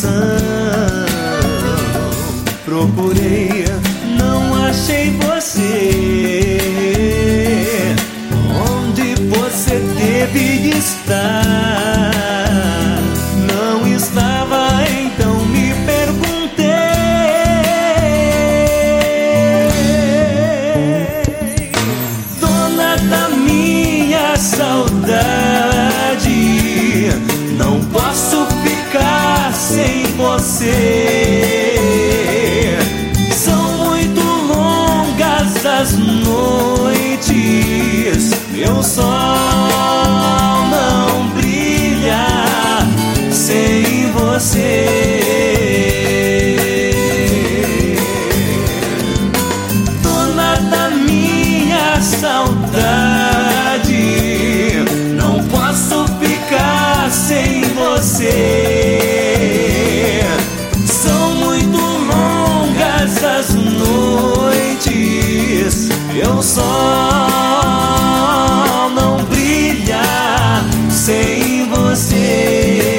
coração. Procurei, não achei você. Onde você deve estar? Não estava, então me perguntei. Dona da minha saudade, não posso ficar sem você. São muito longas as noites, meu sol não brilha sem você. Dona da minha saudade, não posso ficar sem você. São muito longas as noites, meu sol não brilha sem você.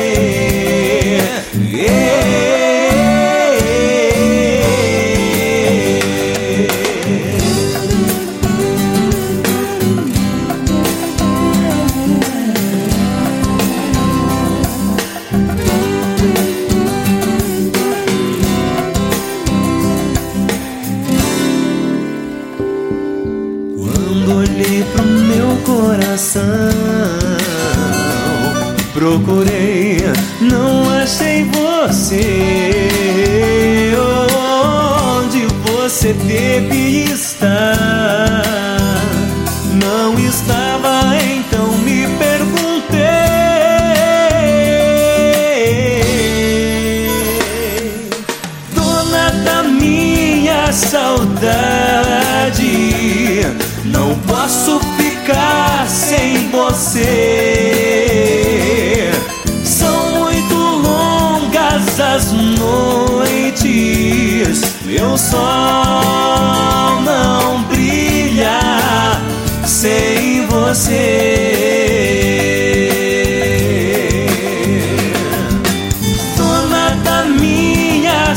Quando olhei pro meu coração, procurei, não achei você. Onde você deve estar? Não estava, então me perguntei. Dona da minha saudade, não posso ficar sem você. São muito longas as noites, meu sol não brilha sem você. Dona da minha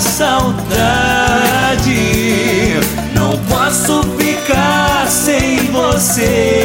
saudade, não posso ficar sem você.